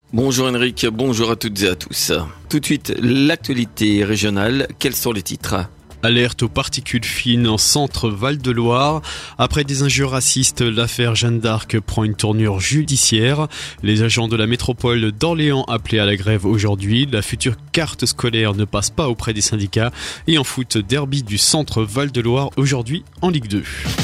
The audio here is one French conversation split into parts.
Bonjour Henrik, bonjour à toutes et à tous. Tout de suite, l'actualité régionale, quels sont les titres ? Alerte aux particules fines en centre Val-de-Loire. Après des injures racistes, l'affaire Jeanne d'Arc prend une tournure judiciaire. Les agents de la métropole d'Orléans appelés à la grève aujourd'hui. La future carte scolaire ne passe pas auprès des syndicats. Et en foot, derby du centre Val-de-Loire aujourd'hui en Ligue 2.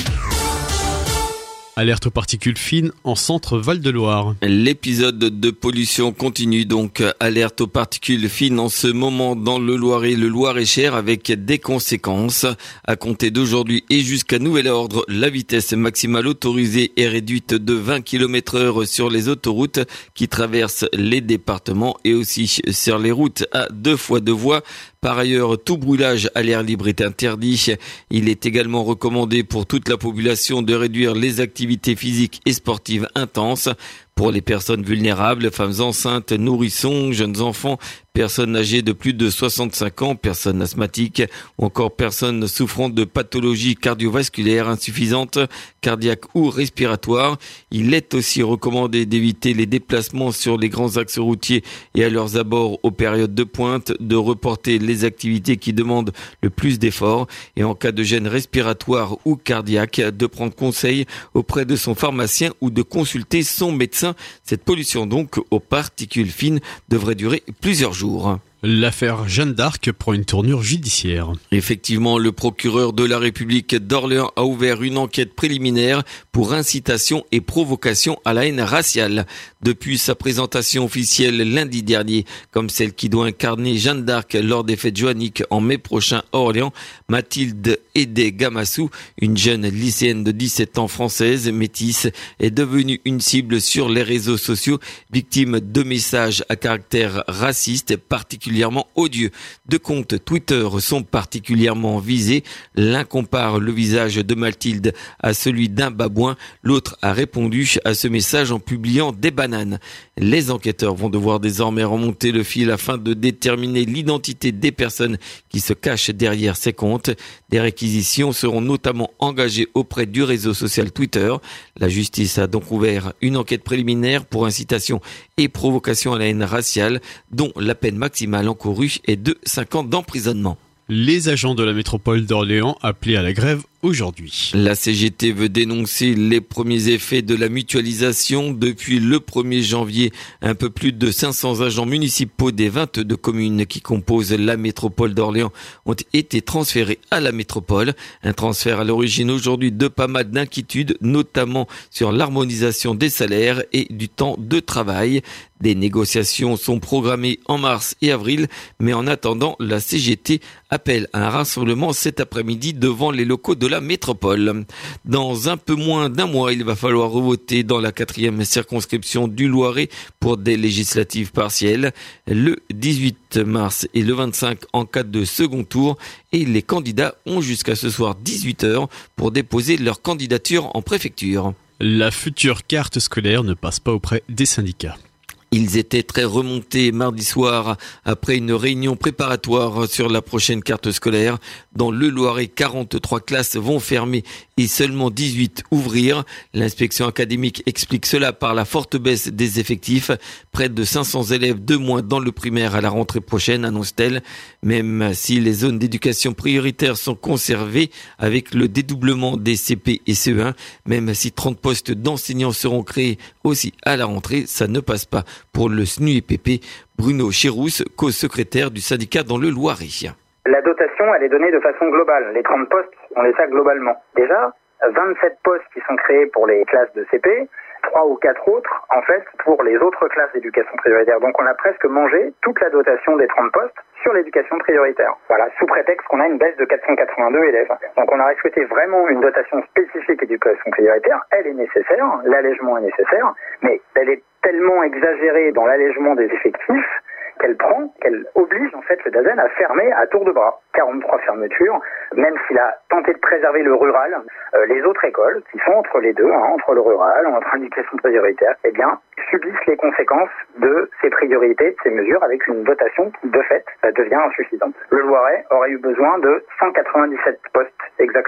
Alerte aux particules fines en centre Val-de-Loire. L'épisode de pollution continue donc. Alerte aux particules fines en ce moment dans le Loiret, le Loir-et-Cher avec des conséquences. À compter d'aujourd'hui et jusqu'à nouvel ordre, la vitesse maximale autorisée est réduite de 20 km/h sur les autoroutes qui traversent les départements et aussi sur les routes à 2 fois 2 voies. Par ailleurs, tout brûlage à l'air libre est interdit. Il est également recommandé pour toute la population de réduire les activités physiques et sportives intenses. Pour les personnes vulnérables, femmes enceintes, nourrissons, jeunes enfants, personnes âgées de plus de 65 ans, personnes asthmatiques ou encore personnes souffrant de pathologies cardiovasculaires insuffisantes, cardiaques ou respiratoires. Il est aussi recommandé d'éviter les déplacements sur les grands axes routiers et à leurs abords aux périodes de pointe, de reporter les activités qui demandent le plus d'efforts et en cas de gêne respiratoire ou cardiaque, de prendre conseil auprès de son pharmacien ou de consulter son médecin. Cette pollution donc aux particules fines devrait durer plusieurs jours. L'affaire Jeanne d'Arc prend une tournure judiciaire. Effectivement, le procureur de la République d'Orléans a ouvert une enquête préliminaire pour incitation et provocation à la haine raciale. Depuis sa présentation officielle lundi dernier, comme celle qui doit incarner Jeanne d'Arc lors des fêtes joanniques en mai prochain à Orléans, Mathilde Edé Gamassou, une jeune lycéenne de 17 ans française, métisse, est devenue une cible sur les réseaux sociaux, victime de messages à caractère raciste, particulièrement odieux. Deux comptes Twitter sont particulièrement visés. L'un compare le visage de Mathilde à celui d'un babouin. L'autre a répondu à ce message en publiant des bananes. Les enquêteurs vont devoir désormais remonter le fil afin de déterminer l'identité des personnes qui se cachent derrière ces comptes. Des réquisitions seront notamment engagées auprès du réseau social Twitter. La justice a donc ouvert une enquête préliminaire pour incitation et provocation à la haine raciale, dont la peine maximale encourue est de 5 ans d'emprisonnement. Les agents de la métropole d'Orléans appelés à la grève aujourd'hui. La CGT veut dénoncer les premiers effets de la mutualisation. Depuis le 1er janvier, un peu plus de 500 agents municipaux des 22 communes qui composent la métropole d'Orléans ont été transférés à la métropole. Un transfert à l'origine aujourd'hui de pas mal d'inquiétudes, notamment sur l'harmonisation des salaires et du temps de travail. Des négociations sont programmées en mars et avril, mais en attendant, la CGT appelle à un rassemblement cet après-midi devant les locaux de la métropole. Dans un peu moins d'un mois, il va falloir voter dans la 4e circonscription du Loiret pour des législatives partielles, le 18 mars et le 25 en cas de second tour, et les candidats ont jusqu'à ce soir 18h pour déposer leur candidature en préfecture. La future carte scolaire ne passe pas auprès des syndicats. Ils étaient très remontés mardi soir après une réunion préparatoire sur la prochaine carte scolaire. Dans le Loiret, 43 classes vont fermer et seulement 18 ouvrir. L'inspection académique explique cela par la forte baisse des effectifs. Près de 500 élèves de moins dans le primaire à la rentrée prochaine, annonce-t-elle. Même si les zones d'éducation prioritaire sont conservées avec le dédoublement des CP et CE1, même si 30 postes d'enseignants seront créés aussi à la rentrée, ça ne passe pas. Pour le SNUEPP, Bruno Chérousse, co-secrétaire du syndicat dans le Loiret. La dotation, elle est donnée de façon globale. Les 30 postes, on les a globalement. Déjà, 27 postes qui sont créés pour les classes de CP, 3 ou 4 autres, en fait, pour les autres classes d'éducation prioritaire. Donc on a presque mangé toute la dotation des 30 postes sur l'éducation prioritaire. Voilà, sous prétexte qu'on a une baisse de 482 élèves. Donc on aurait souhaité vraiment une dotation spécifique éducation prioritaire. Elle est nécessaire, l'allègement est nécessaire, mais elle est tellement exagérée dans l'allègement des effectifs qu'elle oblige en fait le DAZEN à fermer à tour de bras. 43 fermetures, même s'il a tenté de préserver le rural, les autres écoles qui sont entre les deux, entre le rural, entre l'éducation prioritaire, eh bien, subissent les conséquences de ces priorités, de ces mesures, avec une dotation qui, de fait, devient insuffisante. Le Loiret aurait eu besoin de 197 postes exactement.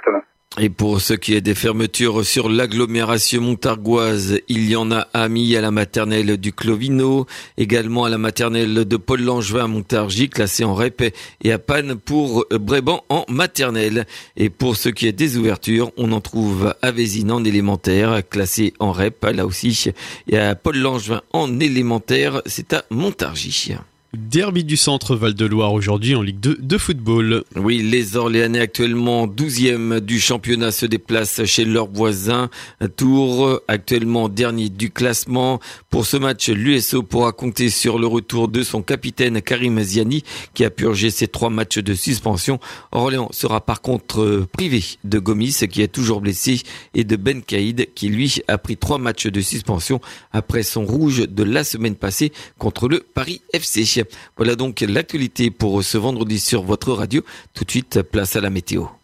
Et pour ce qui est des fermetures sur l'agglomération montargoise, il y en a à Milly à la maternelle du Clovino, également à la maternelle de Paul-Langevin à Montargis, classée en REP, et à Panne pour Bréban en maternelle. Et pour ce qui est des ouvertures, on en trouve à Vézines en élémentaire, classé en REP, là aussi, et à Paul-Langevin en élémentaire, c'est à Montargis. Derby du centre Val-de-Loire aujourd'hui en Ligue 2 de football. Oui, les Orléanais actuellement 12e du championnat se déplacent chez leurs voisins. Tours actuellement dernier du classement. Pour ce match, l'USO pourra compter sur le retour de son capitaine Karim Ziani qui a purgé ses 3 matchs de suspension. Orléans sera par contre privé de Gomis qui est toujours blessé et de Ben Caïd qui lui a pris 3 matchs de suspension après son rouge de la semaine passée contre le Paris FC. Voilà donc l'actualité pour ce vendredi sur votre radio. Tout de suite, place à la météo.